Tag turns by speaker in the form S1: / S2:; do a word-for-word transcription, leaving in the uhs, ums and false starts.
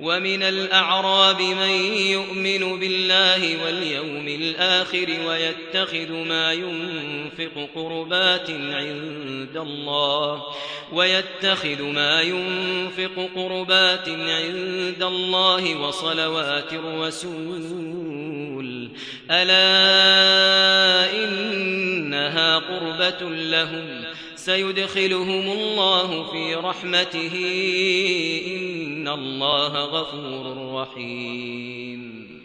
S1: ومن الأعراب من يؤمن بالله واليوم الآخر ويتخذ ما ينفق قربات عند الله ويتخذ ما ينفق قربات عند الله وصلوات الرسول ألا إنها قربة لهم سيدخلهم الله في رحمته إن الله غفور رحيم.